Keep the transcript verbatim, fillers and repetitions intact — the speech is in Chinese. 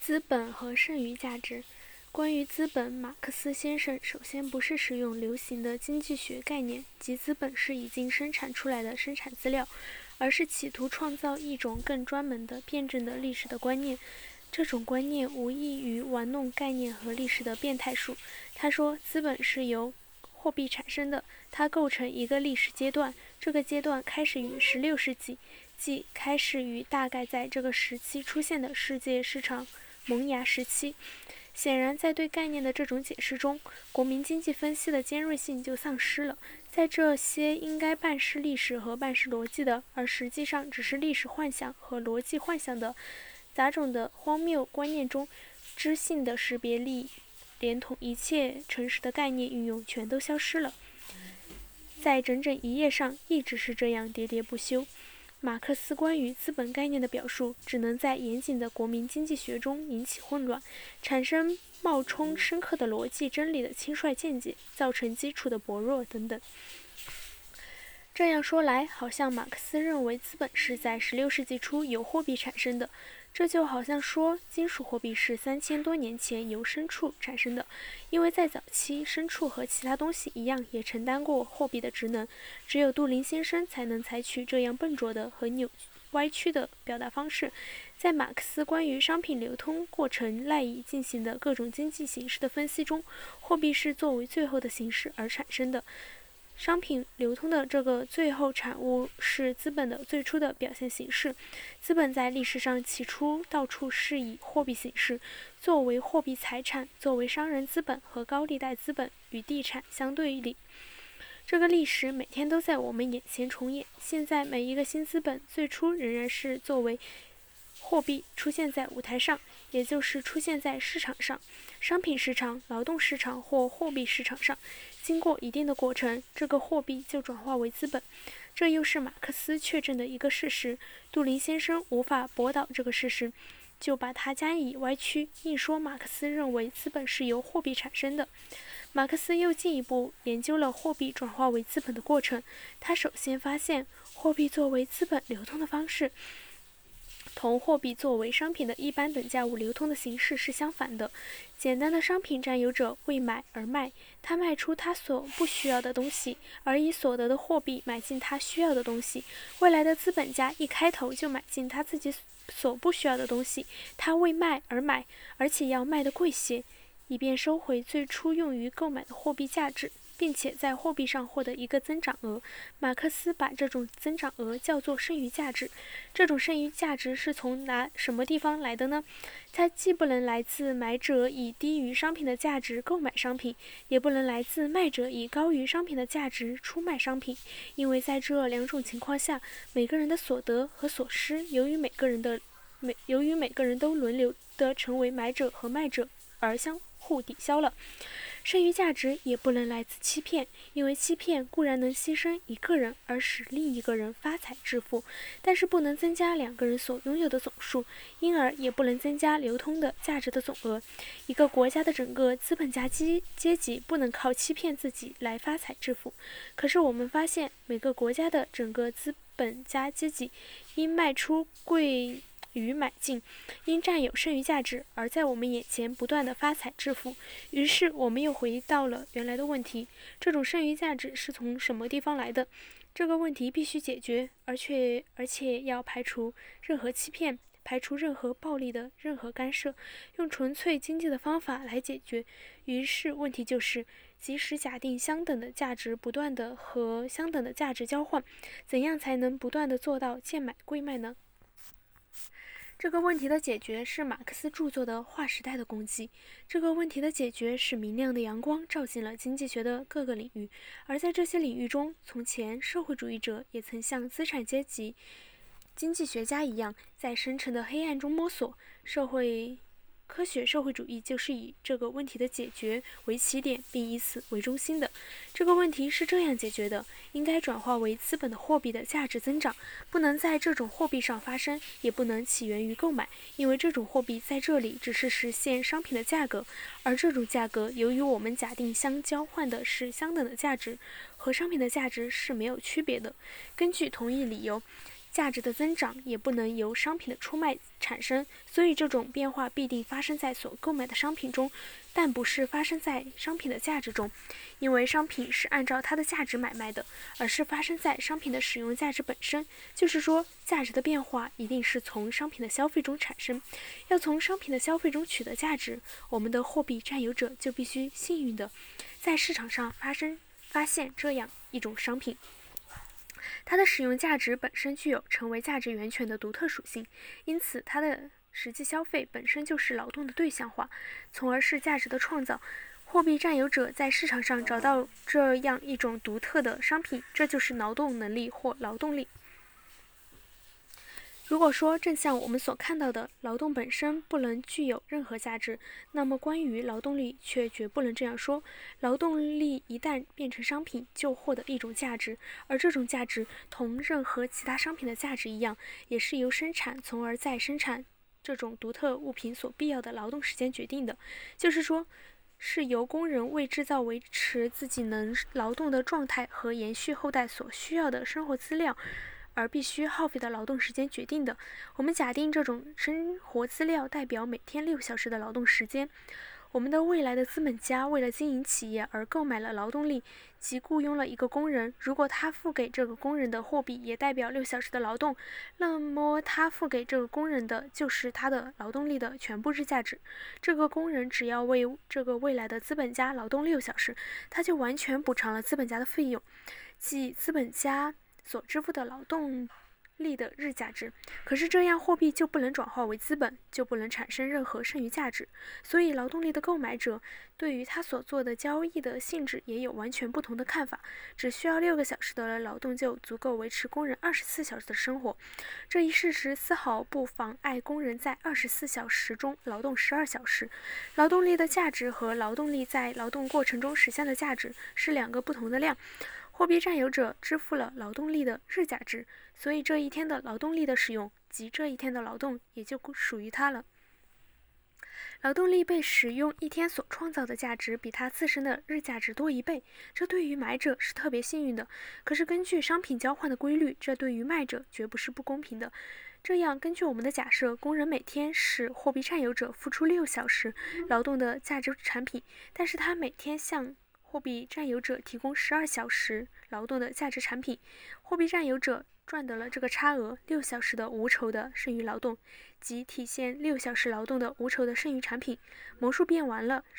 资本和剩余价值。关于资本，马克思先生首先不是使用流行的经济学概念，即资本是已经生产出来的生产资料，而是企图创造一种更专门的、辩证的历史的观念。这种观念无异于玩弄概念和历史的变态术。他说，资本是由货币产生的，它构成一个历史阶段，这个阶段开始于十六世纪，即开始于大概在这个时期出现的世界市场萌芽时期。显然，在对概念的这种解释中，国民经济分析的尖锐性就丧失了。在这些应该办是历史和办是逻辑的，而实际上只是历史幻想和逻辑幻想的杂种的荒谬观念中，知性的识别力连同一切诚实的概念运用全都消失了。在整整一页上一直是这样喋喋不休。马克思关于资本概念的表述只能在严谨的国民经济学中引起混乱，产生冒充深刻的逻辑真理的轻率见解，造成基础的薄弱等等。这样说来，好像马克思认为资本是在十六世纪初由货币产生的，这就好像说金属货币是三千多年前由牲畜产生的，因为在早期，牲畜和其他东西一样也承担过货币的职能。只有杜林先生才能采取这样笨拙的和扭歪曲的表达方式。在马克思关于商品流通过程赖以进行的各种经济形式的分析中，货币是作为最后的形式而产生的。商品流通的这个最后产物是资本的最初的表现形式。资本在历史上起初到处是以货币形式，作为货币财产，作为商人资本和高利贷资本与地产相对立。这个历史每天都在我们眼前重演。现在每一个新资本最初仍然是作为货币出现在舞台上，也就是出现在市场上，商品市场、劳动市场或货币市场上。经过一定的过程，这个货币就转化为资本。这又是马克思确证的一个事实。杜林先生无法驳倒这个事实，就把它加以歪曲，硬说马克思认为资本是由货币产生的。马克思又进一步研究了货币转化为资本的过程。他首先发现，货币作为资本流通的方式，同货币作为商品的一般等价物流通的形式是相反的。简单的商品占有者为买而卖，他卖出他所不需要的东西，而以所得的货币买进他需要的东西。未来的资本家一开头就买进他自己所不需要的东西，他为卖而买，而且要卖得贵些，以便收回最初用于购买的货币价值，并且在货币上获得一个增长额。马克思把这种增长额叫做剩余价值。这种剩余价值是从哪什么地方来的呢？它既不能来自买者以低于商品的价值购买商品，也不能来自卖者以高于商品的价值出卖商品，因为在这两种情况下，每个人的所得和所失，由于每个人的每由于每个人都轮流的成为买者和卖者而相互抵消了。剩余价值也不能来自欺骗，因为欺骗固然能牺牲一个人而使另一个人发财致富，但是不能增加两个人所拥有的总数，因而也不能增加流通的价值的总额。一个国家的整个资本家阶级不能靠欺骗自己来发财致富。可是我们发现，每个国家的整个资本家阶级因卖出贵于买进，因占有剩余价值而在我们眼前不断的发财致富。于是我们又回到了原来的问题，这种剩余价值是从什么地方来的？这个问题必须解决，而且而且要排除任何欺骗，排除任何暴力的任何干涉，用纯粹经济的方法来解决。于是问题就是，即使假定相等的价值不断的和相等的价值交换，怎样才能不断的做到贱买贵卖呢？这个问题的解决是马克思著作的划时代的功绩。这个问题的解决使明亮的阳光照进了经济学的各个领域，而在这些领域中，从前社会主义者也曾像资产阶级经济学家一样，在深沉的黑暗中摸索。社会科学社会主义就是以这个问题的解决为起点，并以此为中心的。这个问题是这样解决的：应该转化为资本的货币的价值增长，不能在这种货币上发生，也不能起源于购买，因为这种货币在这里只是实现商品的价格，而这种价格由于我们假定相交换的是相等的价值，和商品的价值是没有区别的。根据同一理由， 价值的增长也不能由商品的出卖产生，所以这种变化必定发生在所购买的商品中，但不是发生在商品的价值中，因为商品是按照它的价值买卖的，而是发生在商品的使用价值本身。就是说，价值的变化一定是从商品的消费中产生。要从商品的消费中取得价值，我们的货币占有者就必须幸运的在市场上发生发现这样一种商品。它的使用价值本身具有成为价值源泉的独特属性，因此它的实际消费本身就是劳动的对象化，从而是价值的创造。货币占有者在市场上找到这样一种独特的商品，这就是劳动能力或劳动力。如果说正像我们所看到的，劳动本身不能具有任何价值，那么关于劳动力却绝不能这样说。劳动力一旦变成商品，就获得一种价值，而这种价值同任何其他商品的价值一样，也是由生产从而再生产这种独特物品所必要的劳动时间决定的。就是说，是由工人为制造维持自己能劳动的状态和延续后代所需要的生活资料而必须耗费的劳动时间决定的。我们假定这种生活资料代表每天六小时的劳动时间。我们的未来的资本家为了经营企业而购买了劳动力，即雇佣了一个工人。如果他付给这个工人的货币也代表六小时的劳动，那么他付给这个工人的就是他的劳动力的全部日价值。这个工人只要为这个未来的资本家劳动六小时，他就完全补偿了资本家的费用，即资本家所支付的劳动力的日价值。可是这样货币就不能转化为资本，就不能产生任何剩余价值。所以劳动力的购买者对于他所做的交易的性质也有完全不同的看法。只需要六个小时的劳动就足够维持工人二十四小时的生活。这一事实丝毫不妨碍工人在二十四小时中劳动十二小时。劳动力的价值和劳动力在劳动过程中实现的价值是两个不同的量。货币占有者支付了劳动力的日价值，所以这一天的劳动力的使用及这一天的劳动也就属于他了。劳动力被使用一天所创造的价值比它自身的日价值多一倍，这对于买者是特别幸运的。可是根据商品交换的规律，这对于卖者绝不是不公平的。这样，根据我们的假设，工人每天使货币占有者付出六小时劳动的价值产品，但是他每天向货币占有者提供十二小时劳动的价值产品，货币占有者赚得了这个差额，六小时的无酬的剩余劳动，即体现六小时劳动的无酬的剩余产品。魔术变完了。